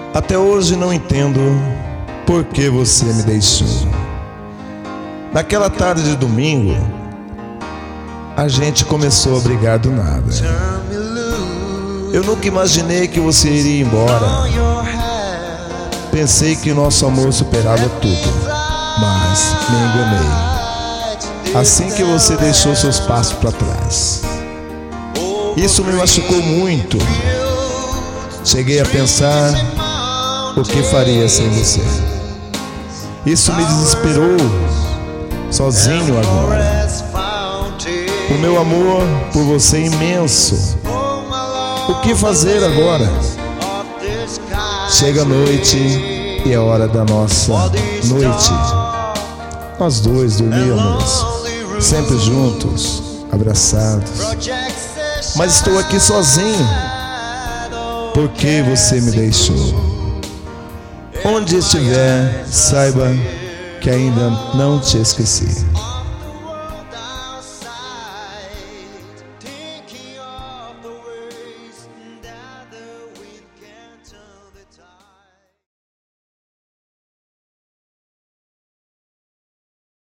Até hoje não entendo por que você me deixou. Naquela tarde de domingo, a gente começou a brigar do nada. Eu nunca imaginei que você iria embora. Pensei que nosso amor superava tudo, mas me enganei. Assim que você deixou seus passos para trás. Isso me machucou muito. Cheguei a pensar o que faria sem você. Isso me desesperou. Sozinho agora. O meu amor por você é imenso. O que fazer agora? Chega a noite e é hora da nossa noite. Nós dois dormíamos, sempre juntos, abraçados. Mas estou aqui sozinho. Por que você me deixou? Onde estiver, saiba que ainda não te esqueci.